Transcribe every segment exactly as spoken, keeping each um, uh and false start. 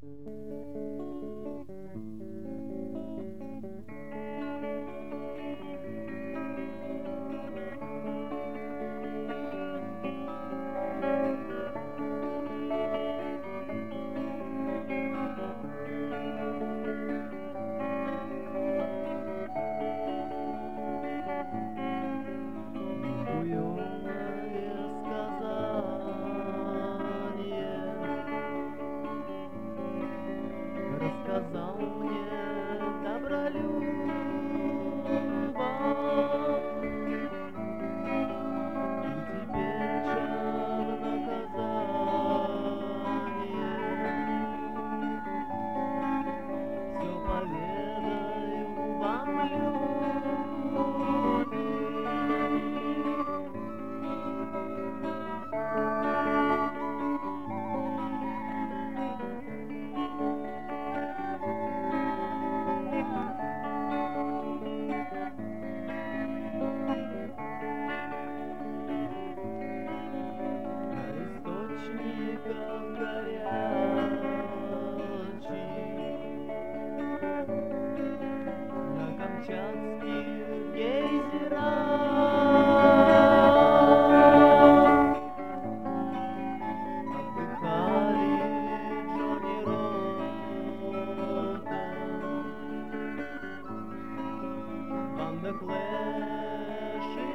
Сказал мне Добролюбов, и теперь чар наказание. Все поведаю вам, люди. На камчатских гейзерах отдыхали Джонни Ротта, банда Клэш и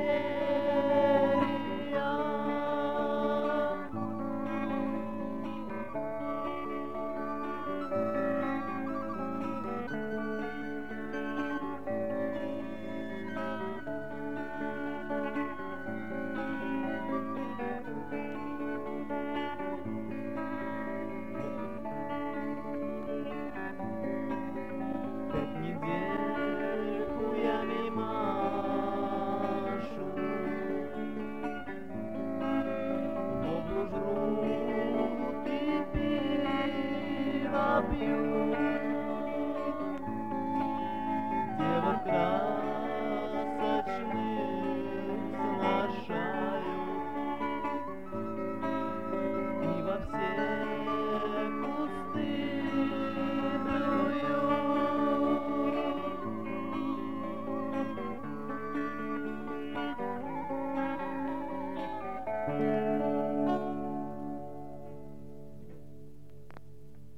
Берия. Пять недель хуями машу, воблу жрут и пиво пьют.